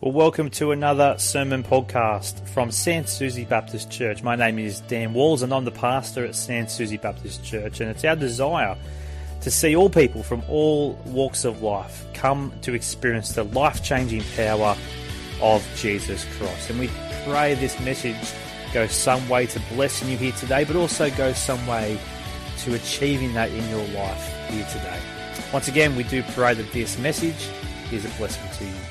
Well, welcome to another sermon podcast from Sans Souci Baptist Church. My name is Dan Walls and I'm the pastor at Sans Souci Baptist Church, and it's our desire to see all people from all walks of life come to experience the life-changing power of Jesus Christ. And we pray this message goes some way to blessing you here today, but also goes some way to achieving that in your life here today. Once again, we do pray that this message is a blessing to you.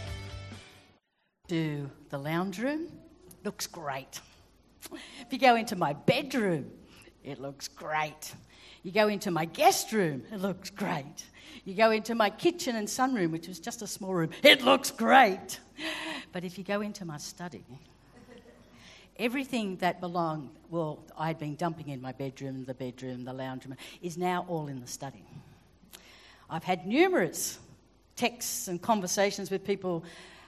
To the lounge room, looks great. If you go into my bedroom, it looks great. You go into my guest room, it looks great. You go into my kitchen and sunroom, which was just a small room, it looks great. But if you go into my study, everything that belonged, well, I'd been dumping in my bedroom, the lounge room, is now all in the study. I've had numerous texts and conversations with people.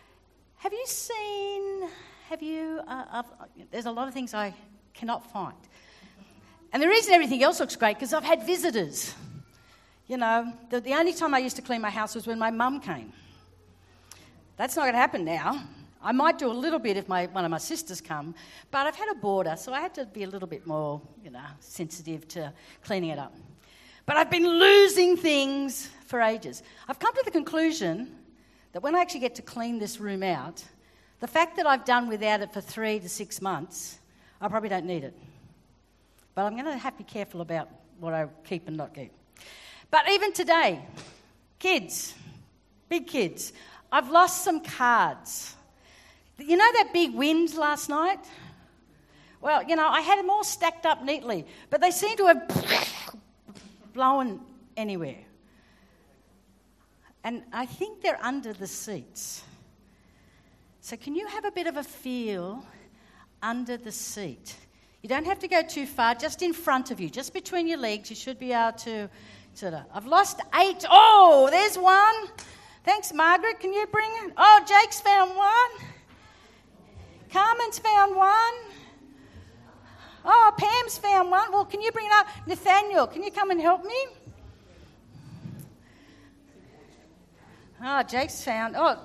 There's a lot of things I cannot find. And the reason everything else looks great, because I've had visitors. You know, the only time I used to clean my house was when my mum came. That's not going to happen now. I might do a little bit if one of my sisters come, but I've had a boarder, so I had to be a little bit more, sensitive to cleaning it up. But I've been losing things for ages. I've come to the conclusion that when I actually get to clean this room out, the fact that I've done without it for 3 to 6 months, I probably don't need it. But I'm going to have to be careful about what I keep and not keep. But even today, kids, big kids, I've lost some cards. You know that big wind last night? Well, I had them all stacked up neatly, but they seem to have blown anywhere. And I think they're under the seats. So can you have a bit of a feel under the seat? You don't have to go too far, just in front of you, just between your legs. You should be able to I've lost 8. Oh, there's one. Thanks, Margaret. Can you bring it? Oh, Jake's found one. Carmen's found one. Oh, Pam's found one. Well, can you bring it up? Nathaniel, can you come and help me? Oh, Jake's found. Oh,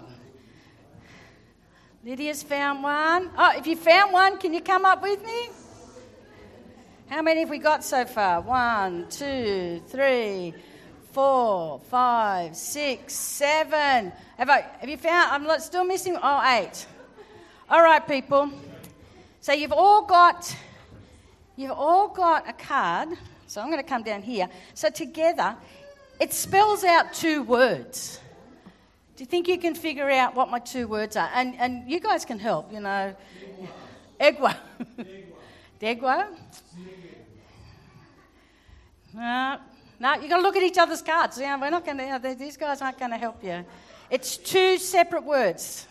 Lydia's found one. Oh, if you found one, can you come up with me? How many have we got so far? 1, 2, 3, 4, 5, 6, 7. Have you found? I'm still missing. Oh, 8. All right, people. So you've all got a card. So I'm going to come down here. So together, it spells out 2 words. Do you think you can figure out what my 2 words are? And you guys can help, Egwa. Degwa? No, you've got to look at each other's cards. We're not going to. These guys aren't going to help you. It's 2 separate words.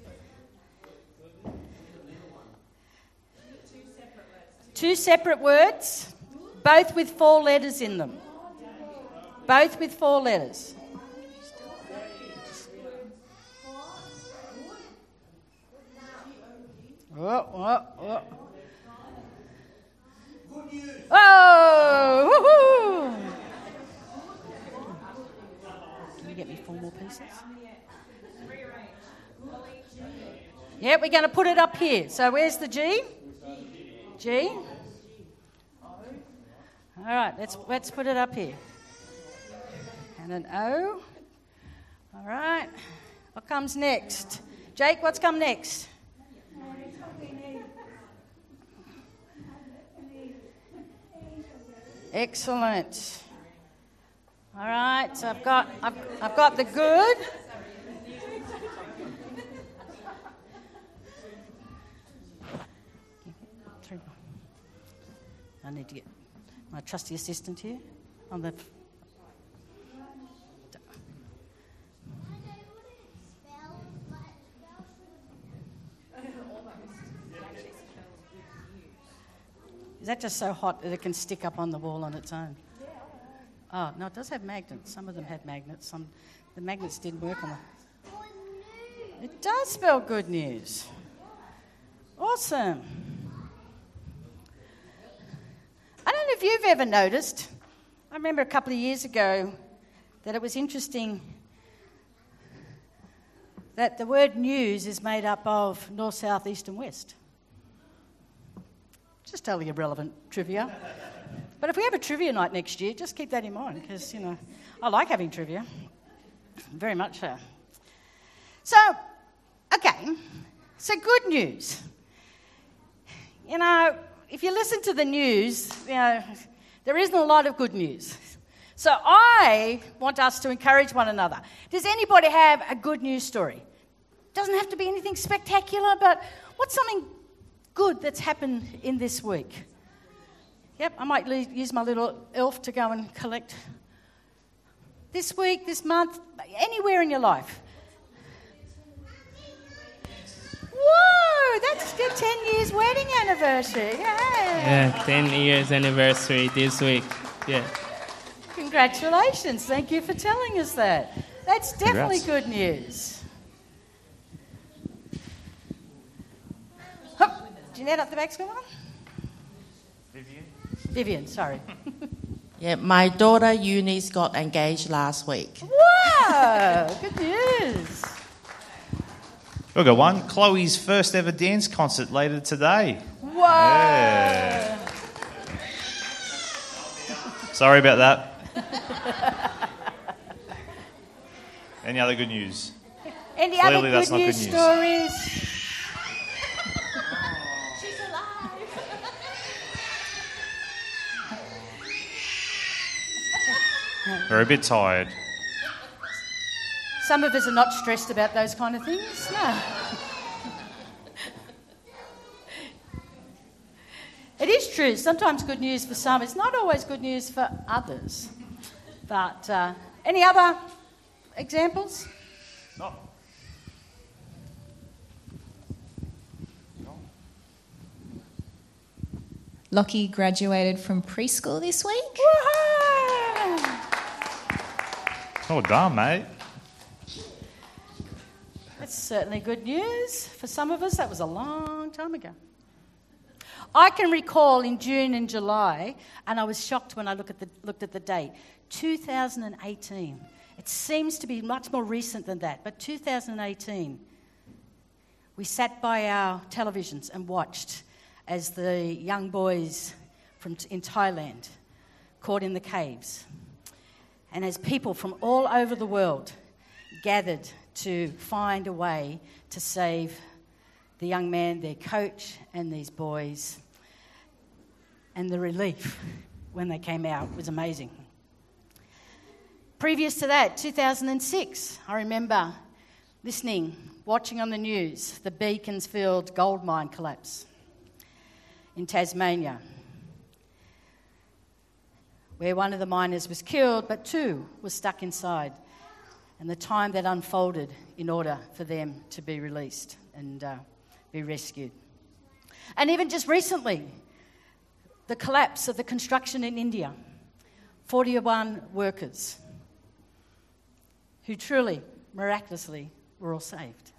2 separate words, both with 4 letters in them. Both with 4 letters. Oh. Oh! Woohoo! Can you get me 4 more pieces? Yeah, we're going to put it up here. So where's the G? G. All right, let's put it up here. And an O. All right. What comes next? Jake, what's come next? Excellent. All right, so I've got the good. I need to get my trusty assistant here on the. Is that just so hot that it can stick up on the wall on its own? Oh, no, it does have magnets. Some of them had magnets. The magnets didn't work on them. It does spell good news. Awesome. I don't know if you've ever noticed. I remember a couple of years ago that it was interesting that the word news is made up of north, south, east and west. Just totally irrelevant trivia. But if we have a trivia night next year, just keep that in mind because, I like having trivia. Very much so. So, okay. So good news. If you listen to the news, there isn't a lot of good news. So I want us to encourage one another. Does anybody have a good news story? Doesn't have to be anything spectacular, but what's something good that's happened in this week? Yep, I might use my little elf to go and collect this week, this month, anywhere in your life. Whoa, that's your 10 years wedding anniversary. Yeah, 10 years anniversary this week. Yeah. Congratulations. Thank you for telling us that. That's definitely good news. Jeanette up the back's going on? Vivian, sorry. Yeah, my daughter Eunice got engaged last week. Whoa, good news. We've got one. Chloe's first ever dance concert later today. Whoa. Yeah. Sorry about that. Any other good news? Any Clearly other that's good not news good news. stories? She's alive. We're a bit tired. Some of us are not stressed about those kind of things. No. It is true. Sometimes good news for some. It's not always good news for others. But any other examples? No. Lockie graduated from preschool this week. Woohoo! Well done, mate. That's certainly good news. For some of us, that was a long time ago. I can recall in June and July, and I was shocked when I looked at the date, 2018. It seems to be much more recent than that, but 2018, we sat by our televisions and watched as the young boys in Thailand caught in the caves, and as people from all over the world gathered to find a way to save the young man, their coach, and these boys. And the relief when they came out was amazing. Previous to that, 2006, I remember watching on the news, the Beaconsfield gold mine collapse in Tasmania, where one of the miners was killed, but two were stuck inside, and the time that unfolded in order for them to be released and be rescued. And even just recently, the collapse of the construction in India, 41 workers who truly, miraculously, were all saved.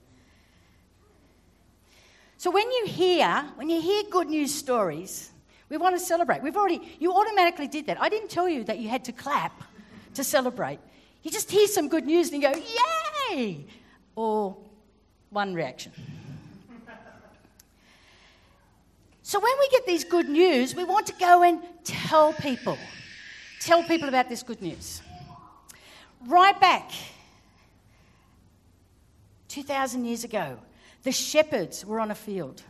So when you hear good news stories, we want to celebrate. You automatically did that. I didn't tell you that you had to clap to celebrate. You just hear some good news and you go, yay! Or one reaction. So when we get these good news, we want to go and tell people about this good news. Right back 2,000 years ago, the shepherds were on a field.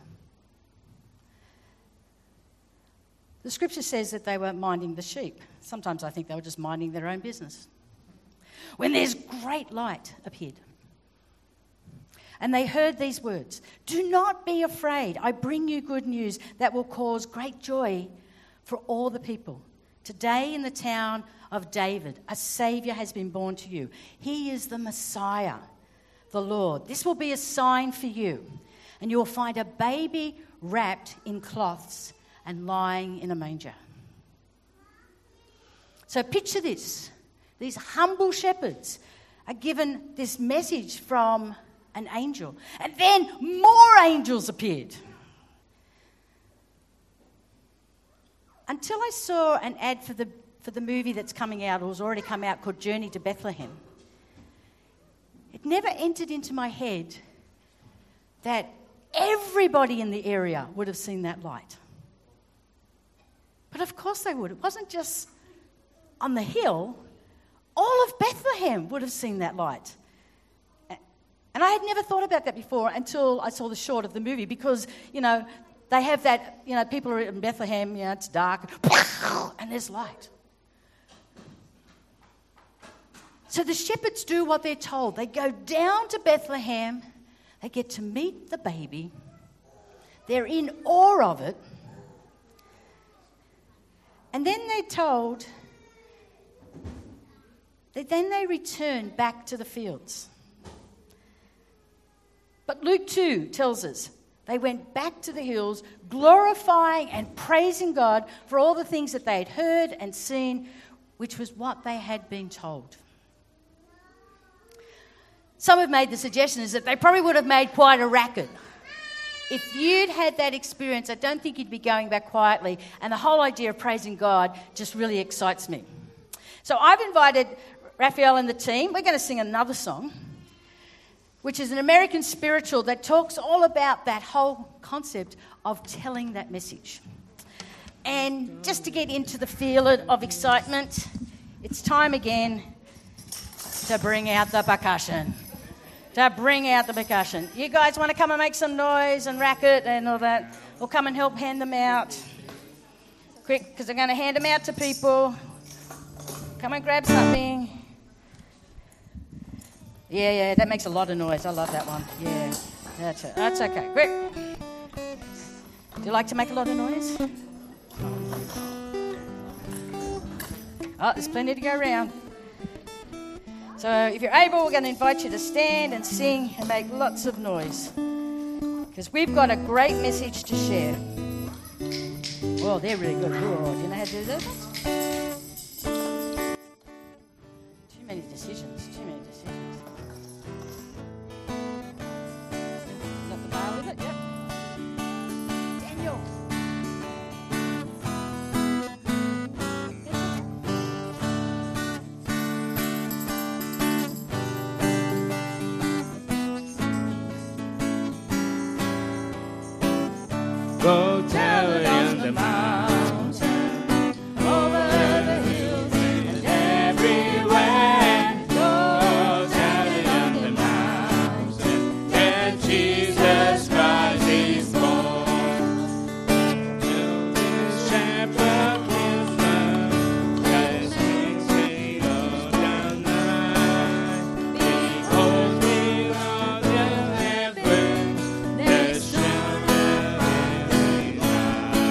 The scripture says that they were minding the sheep. Sometimes I think they were just minding their own business. When this great light appeared, and they heard these words, "Do not be afraid. I bring you good news that will cause great joy for all the people. Today in the town of David, a Saviour has been born to you. He is the Messiah, the Lord. This will be a sign for you, and you will find a baby wrapped in cloths and lying in a manger." So picture this. These humble shepherds are given this message from an angel. And then more angels appeared. Until I saw an ad for the movie that's coming out, or has already come out, called Journey to Bethlehem. it never entered into my head that everybody in the area would have seen that light. But of course they would. It wasn't just on the hill. All of Bethlehem would have seen that light. And I had never thought about that before until I saw the short of the movie because, they have that, people are in Bethlehem, it's dark, and there's light. So the shepherds do what they're told. They go down to Bethlehem. They get to meet the baby. They're in awe of it. And then they're told that then they return back to the fields. But Luke 2 tells us they went back to the hills, glorifying and praising God for all the things that they had heard and seen, which was what they had been told. Some have made the suggestion is that they probably would have made quite a racket. If you'd had that experience, I don't think you'd be going back quietly, and the whole idea of praising God just really excites me. So I've invited Raphael and the team. We're going to sing another song, which is an American spiritual that talks all about that whole concept of telling that message. And just to get into the feel of excitement, it's time again to bring out the percussion. You guys want to come and make some noise and racket and all that? Or come and help hand them out. Quick, because I'm going to hand them out to people. Come and grab something. Yeah, that makes a lot of noise. I love that one. Yeah, that's okay. Quick. Do you like to make a lot of noise? Oh, there's plenty to go around. So if you're able, we're going to invite you to stand and sing and make lots of noise. Because we've got a great message to share. Oh, they're really good. Oh, do you know how to do that? Too many decisions. Got the bar with it? Yep. Daniel. Go tell it in the mountain, over the hills and everywhere. Go tell it in the mountain that Jesus Christ is born. Till this shepherd wisdom has been seen of the night. Because below the heaven there's shelter.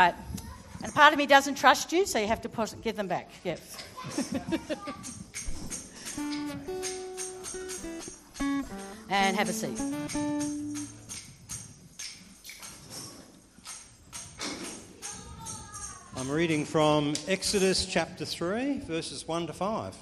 right. And part of me doesn't trust you, so you have to give them back. Yes. And have a seat. I'm reading from Exodus chapter 3, verses 1 to 5.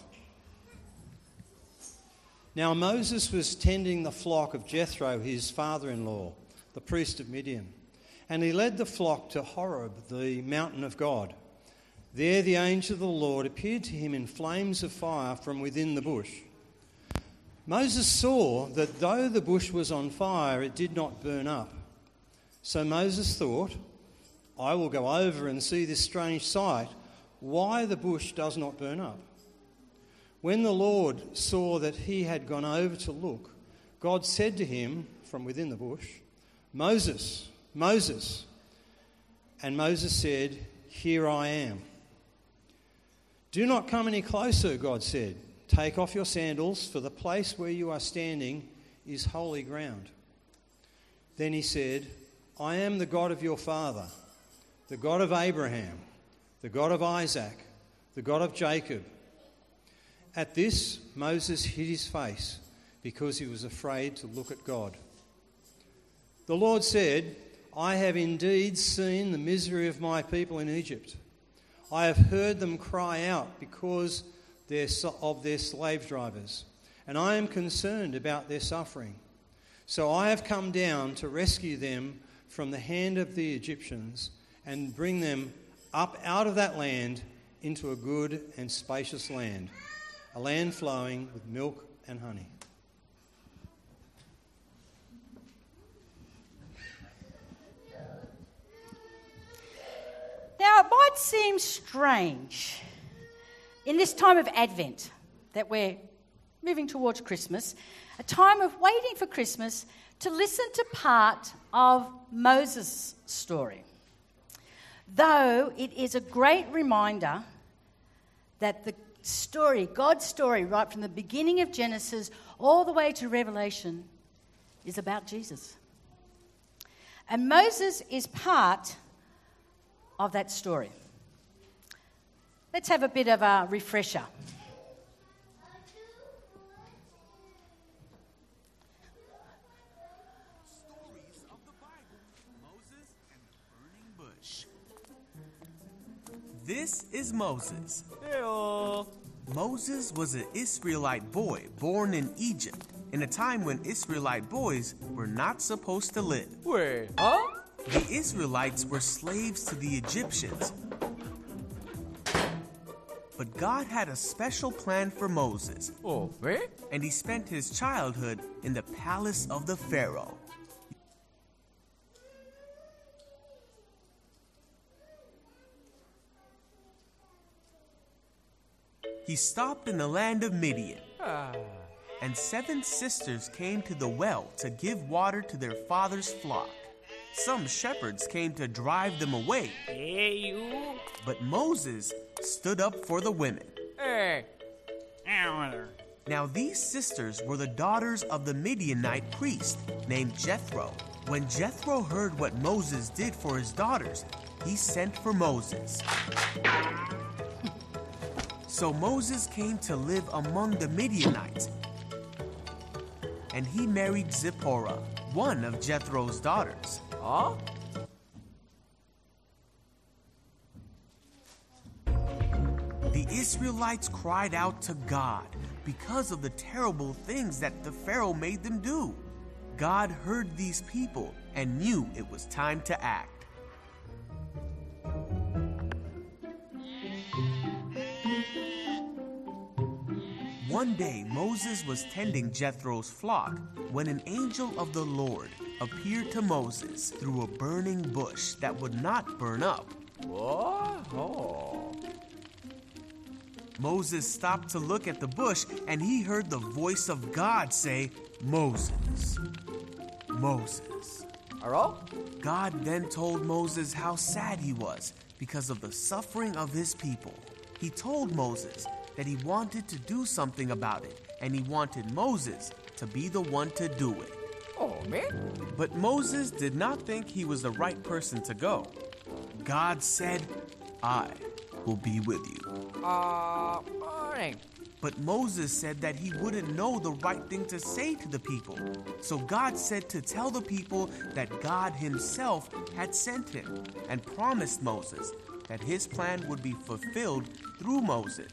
Now Moses was tending the flock of Jethro, his father-in-law, the priest of Midian, and he led the flock to Horeb, the mountain of God. There the angel of the Lord appeared to him in flames of fire from within the bush. Moses saw that though the bush was on fire, it did not burn up. So Moses thought, I will go over and see this strange sight, why the bush does not burn up. When the Lord saw that he had gone over to look, God said to him from within the bush, Moses, Moses. And Moses said, Here I am. Do not come any closer, God said. Take off your sandals, for the place where you are standing is holy ground. Then he said, I am the God of your father, the God of Abraham, the God of Isaac, the God of Jacob. At this, Moses hid his face because he was afraid to look at God. The Lord said, I have indeed seen the misery of my people in Egypt. I have heard them cry out because of their slave drivers, and I am concerned about their suffering. So I have come down to rescue them from the hand of the Egyptians and bring them up out of that land into a good and spacious land, a land flowing with milk and honey. Now, it might seem strange in this time of Advent that we're moving towards Christmas, a time of waiting for Christmas, to listen to part of Moses' story. Though it is a great reminder that the story, God's story, right from the beginning of Genesis all the way to Revelation, is about Jesus. And Moses is part of that story. Let's have a bit of a refresher. Stories of the Bible, Moses and the burning bush. This is Moses. Hey-o. Moses was an Israelite boy born in Egypt in a time when Israelite boys were not supposed to live. Wait, huh? The Israelites were slaves to the Egyptians. But God had a special plan for Moses. Oh, wait? And he spent his childhood in the palace of the Pharaoh. He stopped in the land of Midian. And 7 sisters came to the well to give water to their father's flock. Some shepherds came to drive them away. Hey, you. But Moses stood up for the women. Hey. Now these sisters were the daughters of the Midianite priest named Jethro. When Jethro heard what Moses did for his daughters, he sent for Moses. So Moses came to live among the Midianites, and he married Zipporah, one of Jethro's daughters. Huh? The Israelites cried out to God because of the terrible things that the Pharaoh made them do. God heard these people and knew it was time to act. One day, Moses was tending Jethro's flock when an angel of the Lord appeared to Moses through a burning bush that would not burn up. What? Oh. Moses stopped to look at the bush, and he heard the voice of God say, Moses, Moses. Hello? God then told Moses how sad he was because of the suffering of his people. He told Moses that he wanted to do something about it, and he wanted Moses to be the one to do it. Oh, man. But Moses did not think he was the right person to go. God said, "I will be with you." Morning. But Moses said that he wouldn't know the right thing to say to the people. So God said to tell the people that God himself had sent him, and promised Moses that his plan would be fulfilled through Moses.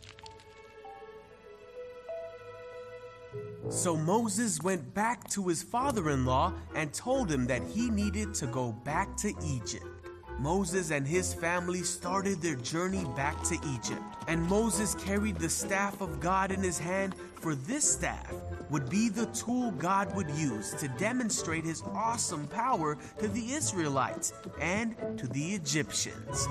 So Moses went back to his father-in-law and told him that he needed to go back to Egypt. Moses and his family started their journey back to Egypt, and Moses carried the staff of God in his hand, for this staff would be the tool God would use to demonstrate his awesome power to the Israelites and to the Egyptians.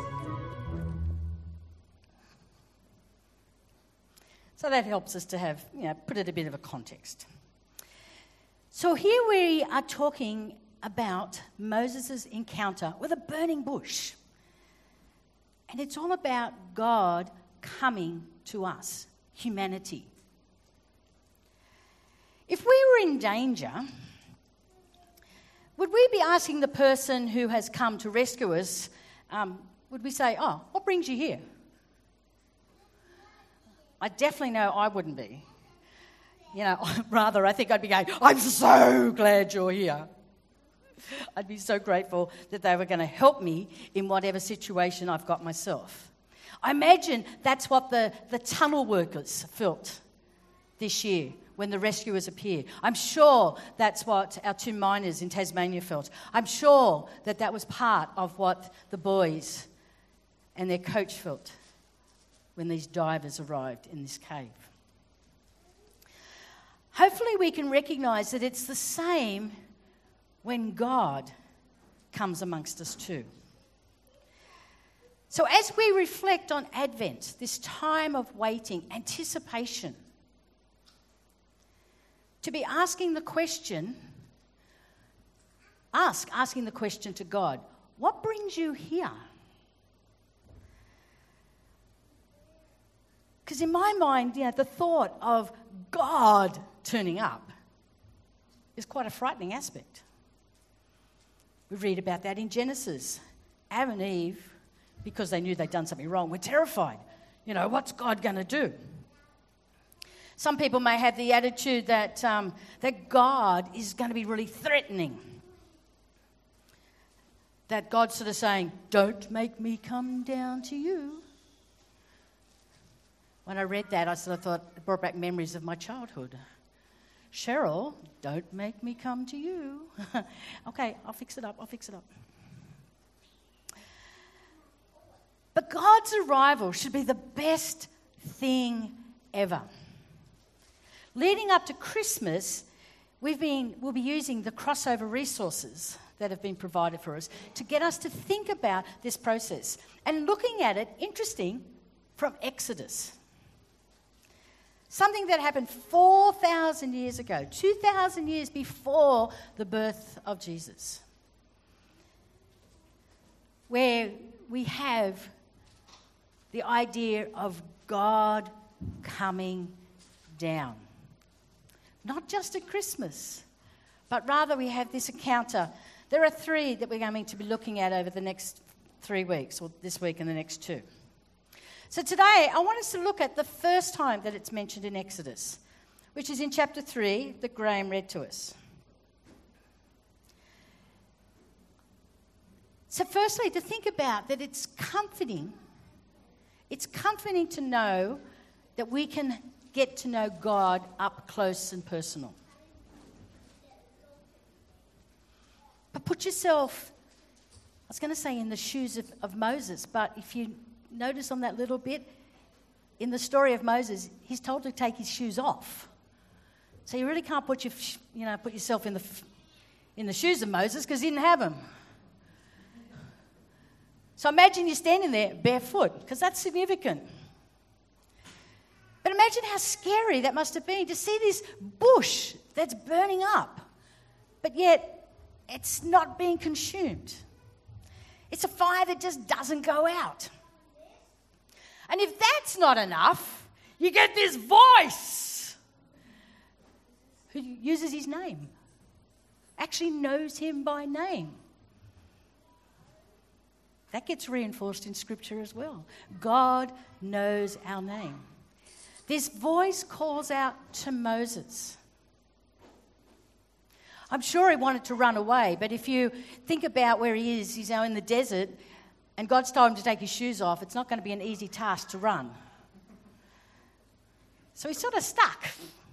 So that helps us to have, put it a bit of a context. So here we are talking about Moses' encounter with a burning bush. And it's all about God coming to us, humanity. If we were in danger, would we be asking the person who has come to rescue us, would we say, "Oh, what brings you here?" I definitely know I wouldn't be. Rather, I think I'd be going, "I'm so glad you're here." I'd be so grateful that they were going to help me in whatever situation I've got myself. I imagine that's what the tunnel workers felt this year when the rescuers appeared. I'm sure that's what our 2 miners in Tasmania felt. I'm sure that was part of what the boys and their coach felt when these divers arrived in this cave. Hopefully we can recognise that it's the same when God comes amongst us too. So as we reflect on Advent, this time of waiting, anticipation, to be asking the question to God, what brings you here? Because in my mind, the thought of God turning up is quite a frightening aspect. We read about that in Genesis. Adam and Eve, because they knew they'd done something wrong, were terrified. What's God going to do? Some people may have the attitude that God is going to be really threatening. That God's sort of saying, "Don't make me come down to you." When I read that, I sort of thought, it brought back memories of my childhood. "Cheryl, don't make me come to you." Okay, I'll fix it up. But God's arrival should be the best thing ever. Leading up to Christmas, we'll be using the crossover resources that have been provided for us to get us to think about this process and looking at it, interesting, from Exodus. Something that happened 4,000 years ago, 2,000 years before the birth of Jesus, where we have the idea of God coming down. Not just at Christmas, but rather we have this encounter. There are 3 that we're going to be looking at over the next 3 weeks, or this week and the next 2. So today, I want us to look at the first time that it's mentioned in Exodus, which is in chapter 3 that Graham read to us. So firstly, to think about that it's comforting to know that we can get to know God up close and personal. But put yourself, I was going to say in the shoes of Moses, but if you notice on that little bit, in the story of Moses, he's told to take his shoes off. So you really can't put yourself in the shoes of Moses because he didn't have them. So imagine you're standing there barefoot, because that's significant. But imagine how scary that must have been to see this bush that's burning up, but yet it's not being consumed. It's a fire that just doesn't go out. And if that's not enough, you get this voice who uses his name, actually knows him by name. That gets reinforced in Scripture as well. God knows our name. This voice calls out to Moses. I'm sure he wanted to run away, but if you think about where he is, he's now in the desert, and God's told him to take his shoes off. It's not going to be an easy task to run. So he's sort of stuck.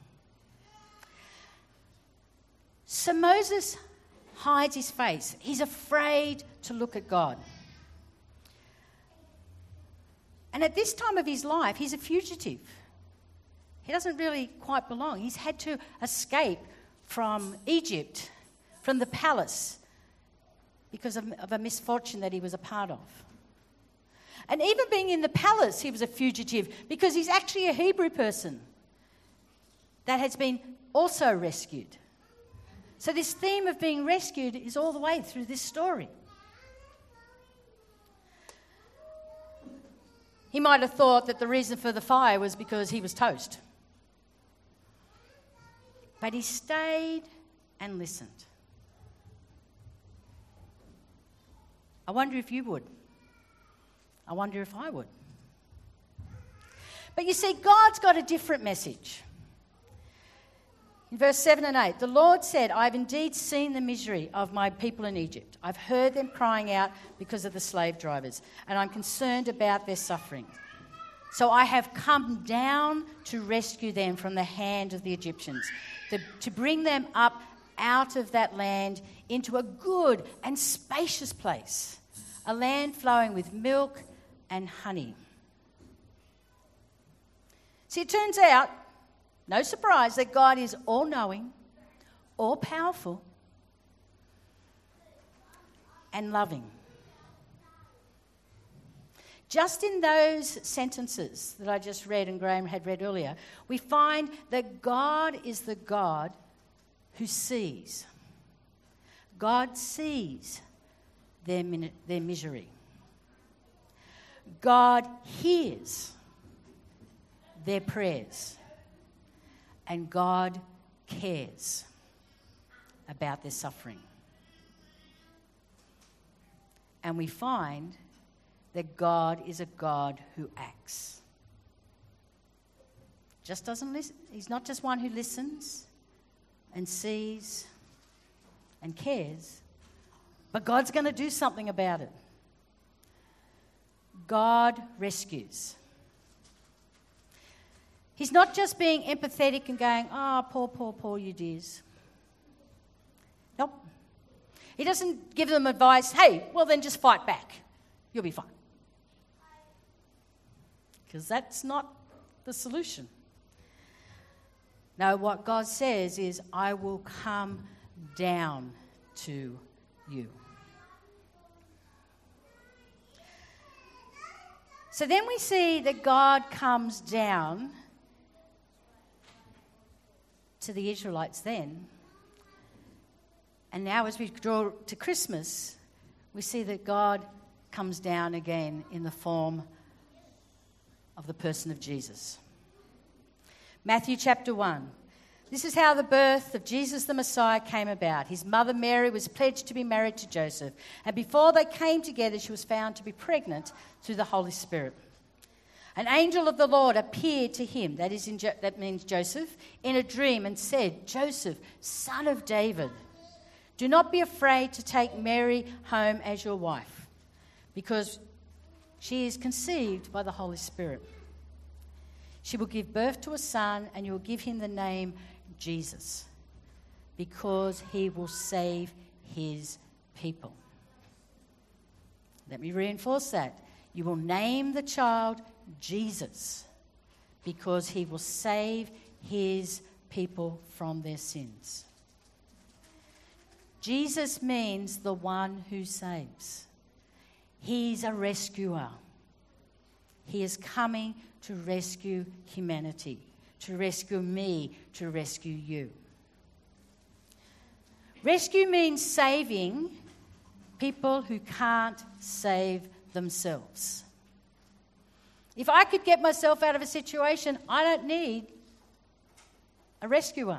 So Moses hides his face. He's afraid to look at God. And at this time of his life, he's a fugitive. He doesn't really quite belong. He's had to escape from Egypt, from the palace, because of a misfortune that he was a part of. And even being in the palace, he was a fugitive because he's actually a Hebrew person that has been also rescued. So this theme of being rescued is all the way through this story. He might have thought that the reason for the fire was because he was toast. But he stayed and listened. I wonder if you would. I wonder if I would. But you see, God's got a different message. In verse 7 and 8, the Lord said, I have indeed seen the misery of my people in Egypt. I've heard them crying out because of the slave drivers, and I'm concerned about their suffering. So I have come down to rescue them from the hand of the Egyptians, to bring them up out of that land into a good and spacious place, a land flowing with milk and honey. See, it turns out, no surprise, that God is all-knowing, all-powerful, and loving. Just in those sentences that I just read and Graham had read earlier, we find that God is the God who sees. God sees their misery. God hears their prayers. And God cares about their suffering. And we find that God is a God who acts. Just doesn't listen. He's not just one who listens and sees and cares, but God's going to do something about it. God rescues. He's not just being empathetic and going, poor you dears. Nope. He doesn't give them advice, hey, well then just fight back. You'll be fine. Because that's not the solution. No, what God says is, I will come down to you. So then we see that God comes down to the Israelites then. And now as we draw to Christmas, we see that God comes down again in the form of the person of Jesus. Matthew chapter 1. This is how the birth of Jesus the Messiah came about. His mother Mary was pledged to be married to Joseph, and before they came together, she was found to be pregnant through the Holy Spirit. An angel of the Lord appeared to him, that means Joseph, in a dream and said, Joseph, son of David, do not be afraid to take Mary home as your wife, because she is conceived by the Holy Spirit. She will give birth to a son, and you will give him the name Jesus, because he will save his people. Let me reinforce that. You will name the child Jesus, because he will save his people from their sins. Jesus means the one who saves. He's a rescuer. He is coming to rescue humanity, to rescue me, to rescue you. Rescue means saving people who can't save themselves. If I could get myself out of a situation, I don't need a rescuer.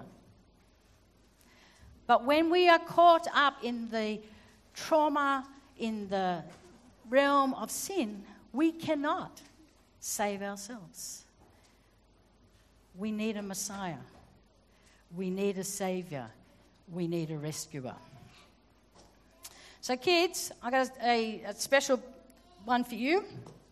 But when we are caught up in the trauma, in the realm of sin, we cannot save ourselves. We need a Messiah. We need a Saviour. We need a rescuer. So kids, I got a special one for you.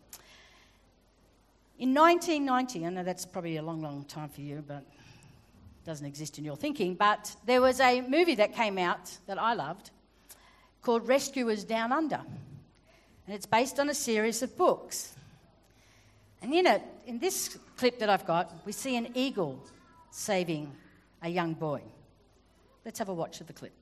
In 1990, I know that's probably a long, long time for you, but it doesn't exist in your thinking, but there was a movie that came out that I loved called Rescuers Down Under. And it's based on a series of books. And in this clip that I've got, we see an eagle saving a young boy. Let's have a watch of the clip.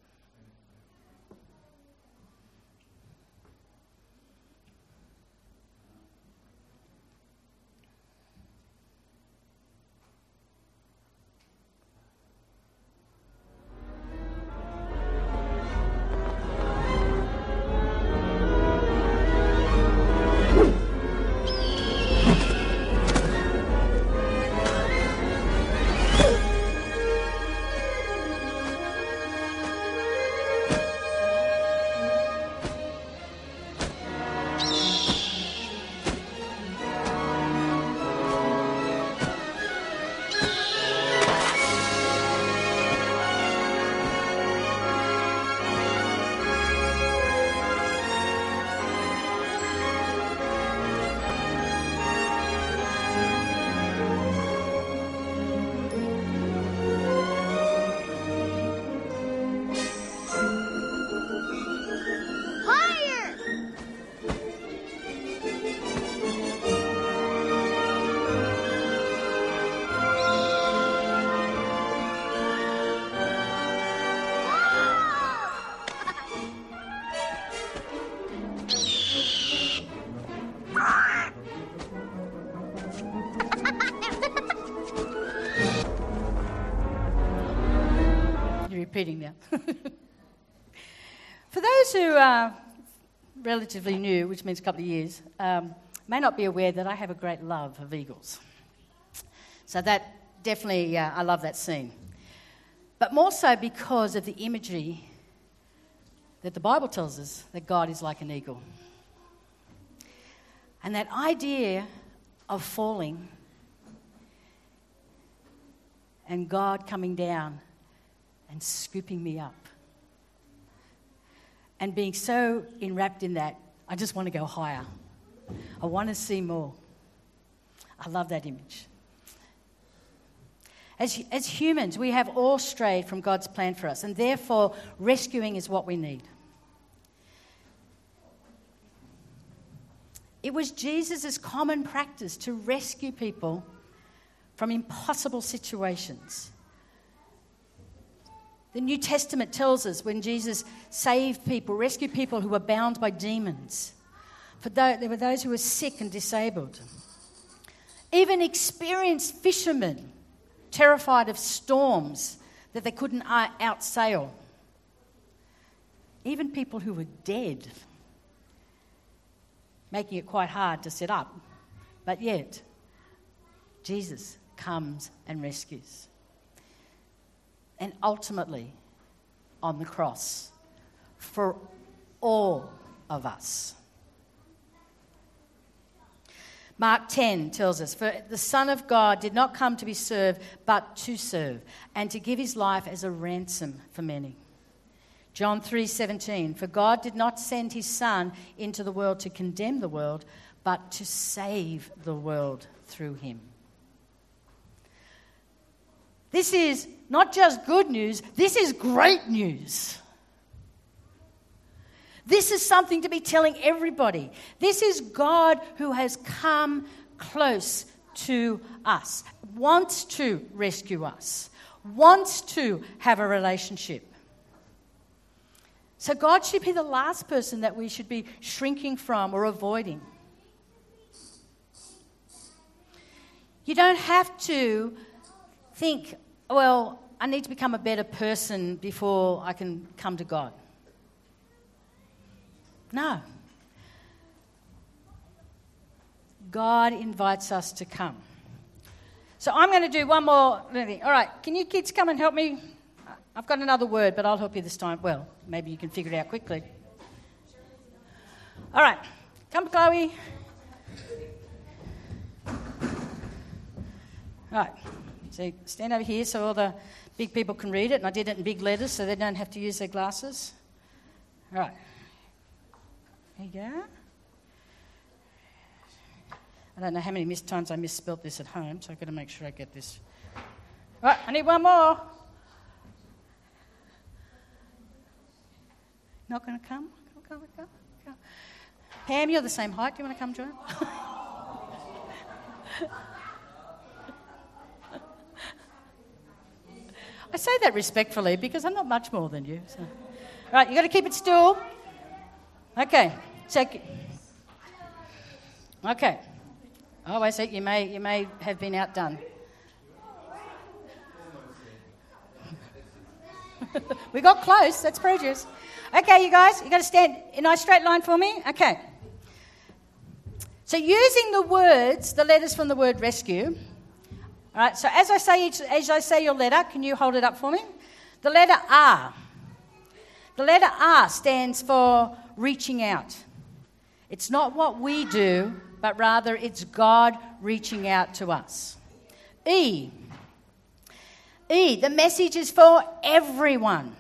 Repeating now. For those who are relatively new, which means a couple of years, may not be aware that I have a great love of eagles. So that definitely, I love that scene. But more so because of the imagery that the Bible tells us that God is like an eagle. And that idea of falling and God coming down and scooping me up. And being so enwrapped in that, I just want to go higher. I want to see more. I love that image. As humans, we have all strayed from God's plan for us, and therefore rescuing is what we need. It was Jesus' common practice to rescue people from impossible situations. The New Testament tells us when Jesus saved people, rescued people who were bound by demons. There were those who were sick and disabled. Even experienced fishermen, terrified of storms that they couldn't outsail. Even people who were dead, making it quite hard to sit up. But yet, Jesus comes and rescues. And ultimately, on the cross, for all of us. Mark 10 tells us, "For the Son of God did not come to be served, but to serve, and to give his life as a ransom for many." John 3:17, "For God did not send his Son into the world to condemn the world, but to save the world through him." This is not just good news, this is great news. This is something to be telling everybody. This is God who has come close to us, wants to rescue us, wants to have a relationship. So God should be the last person that we should be shrinking from or avoiding. You don't have to think, well, I need to become a better person before I can come to God. No. God invites us to come. So I'm going to do one more thing. All right, can you kids come and help me? I've got another word, but I'll help you this time. Well, maybe you can figure it out quickly. All right, Come, Chloe. Right. So stand over here so all the big people can read it. And I did it in big letters so they don't have to use their glasses. All right. There you go. I don't know how many times I misspelled this at home, so I've got to make sure I get this. Right, I need one more. Not going to come? Come. Pam, you're the same height. Do you want to come join? I say that respectfully because I'm not much more than you. So. Right, you've got to keep it still. Okay. Okay. Oh, I see. You may have been outdone. We got close. That's prejudice. Okay, you guys, you got to stand in a straight line for me. Okay. So using the letters from the word rescue. All right. So as I say your letter, can you hold it up for me? The letter R. The letter R stands for reaching out. It's not what we do, but rather it's God reaching out to us. E. The message is for everyone.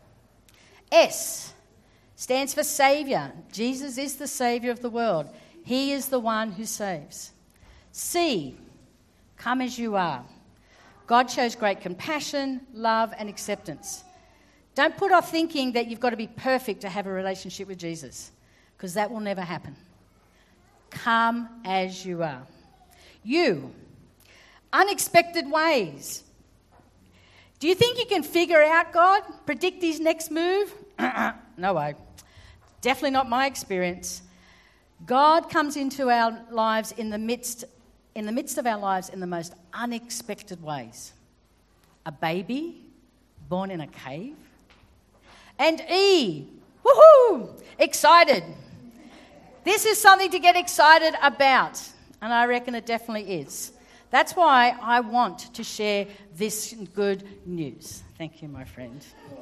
S stands for Saviour. Jesus is the Saviour of the world. He is the one who saves. C, come as you are. God shows great compassion, love, and acceptance. Don't put off thinking that you've got to be perfect to have a relationship with Jesus, because that will never happen. Come as you are. U, unexpected ways. Do you think you can figure out God, predict his next move? No way. Definitely not my experience. God comes into our lives in the midst of our lives in the most unexpected ways. A baby born in a cave. And E, woohoo, excited. This is something to get excited about, and I reckon it definitely is. That's why I want to share this good news. Thank you, my friend.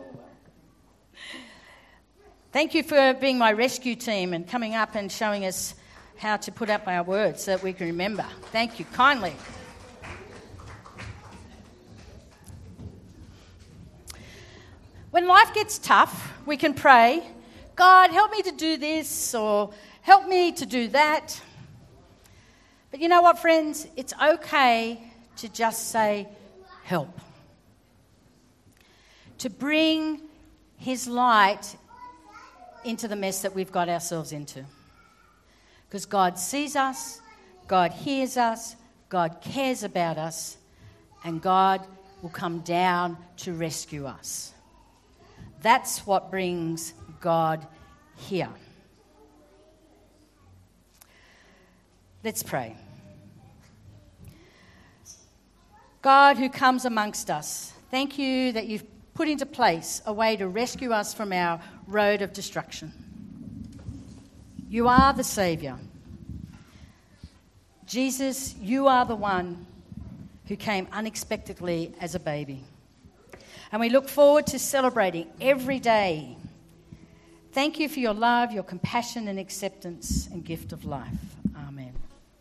Thank you for being my rescue team and coming up and showing us how to put up our words so that we can remember. Thank you kindly. When life gets tough, we can pray, God, help me to do this, or help me to do that. But you know what, friends? It's okay to just say, help. To bring his light into the mess that we've got ourselves into. Because God sees us, God hears us, God cares about us, and God will come down to rescue us. That's what brings God here. Let's pray. God who comes amongst us, thank you that you've put into place a way to rescue us from our road of destruction. You are the Saviour. Jesus, you are the one who came unexpectedly as a baby. And we look forward to celebrating every day. Thank you for your love, your compassion and acceptance and gift of life. Amen.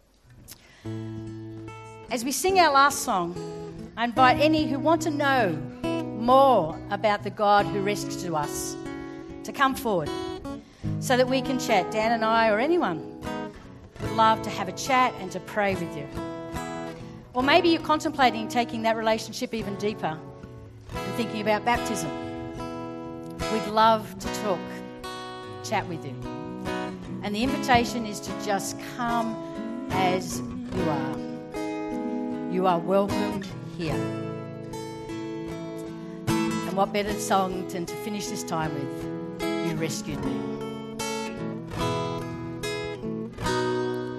As we sing our last song, I invite any who want to know more about the God who rescued us to come forward so that we can chat. Dan and I or anyone would love to have a chat and to pray with you. Or maybe you're contemplating taking that relationship even deeper and thinking about baptism. We'd love to talk, chat with you. And the invitation is to just come as you are. You are welcomed here. And what better song than to finish this time with, You Rescued Me.